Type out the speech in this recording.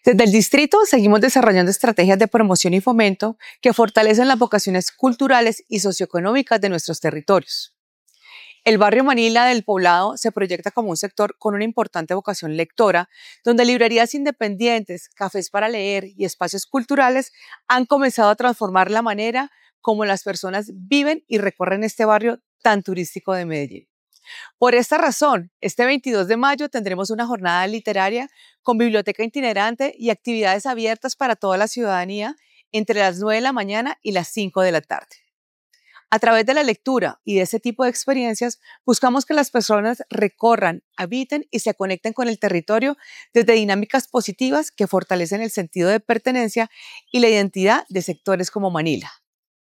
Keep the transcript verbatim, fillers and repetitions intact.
Desde el distrito seguimos desarrollando estrategias de promoción y fomento que fortalecen las vocaciones culturales y socioeconómicas de nuestros territorios. El barrio Manila del Poblado se proyecta como un sector con una importante vocación lectora, donde librerías independientes, cafés para leer y espacios culturales han comenzado a transformar la manera como las personas viven y recorren este barrio tan turístico de Medellín. Por esta razón, este veintidós de mayo tendremos una jornada literaria con biblioteca itinerante y actividades abiertas para toda la ciudadanía entre las nueve de la mañana y las cinco de la tarde. A través de la lectura y de ese tipo de experiencias, buscamos que las personas recorran, habiten y se conecten con el territorio desde dinámicas positivas que fortalecen el sentido de pertenencia y la identidad de sectores como Manila.